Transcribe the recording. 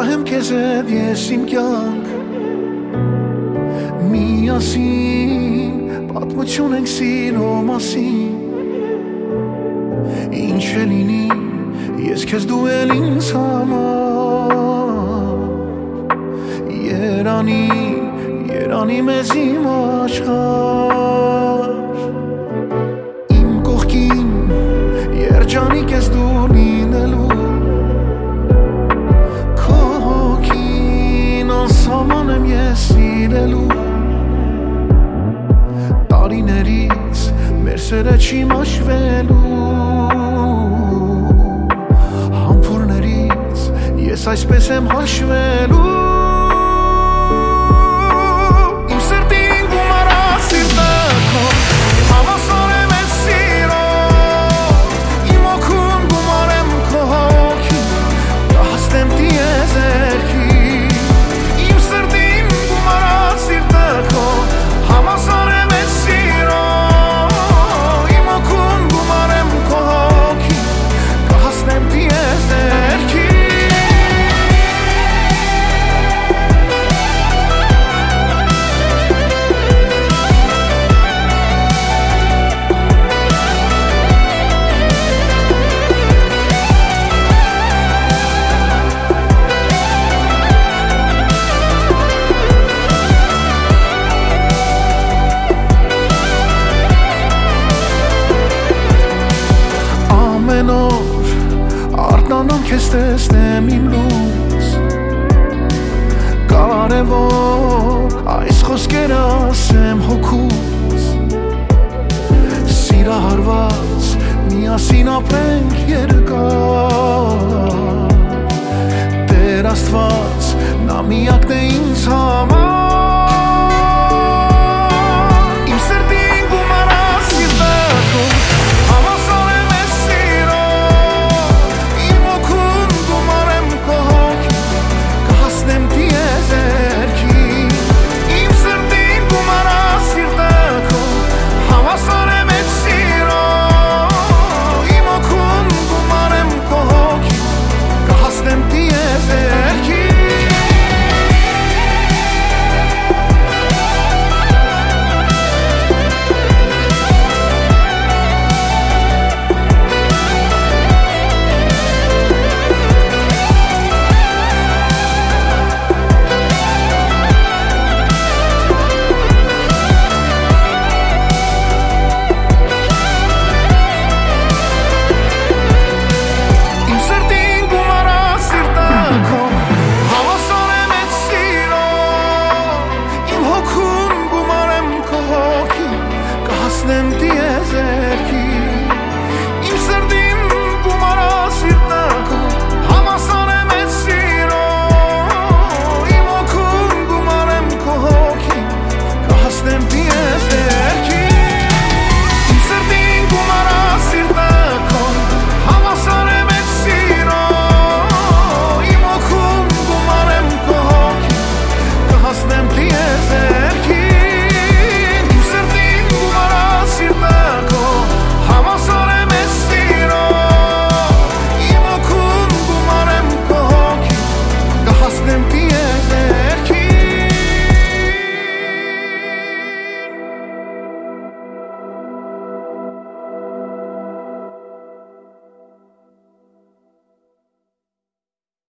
Պահեմ քեզ հետ ես իմ կյանք Միասին պատմություն ենք սիրո մասին Ինչ է լինի ես քեզ դու էլ ինձ համար Երանի մեզ իմ աշխարհ Իմ կողքին երջանիկ ես դու լինելու Քո հոգին անսահման եմ ես սիրելու Տարիներից մեր սերը չի մաշվելու Համբուրներից ես այսպես եմ հաշվելու Արտանամ քեզ տեսնեմ իմ լույս Կարևոր այս խոսքերը ասեմ հոգուս Սիրահարված միասին ապրենք երկար Տեր Աստված նա միակն է ինձ համար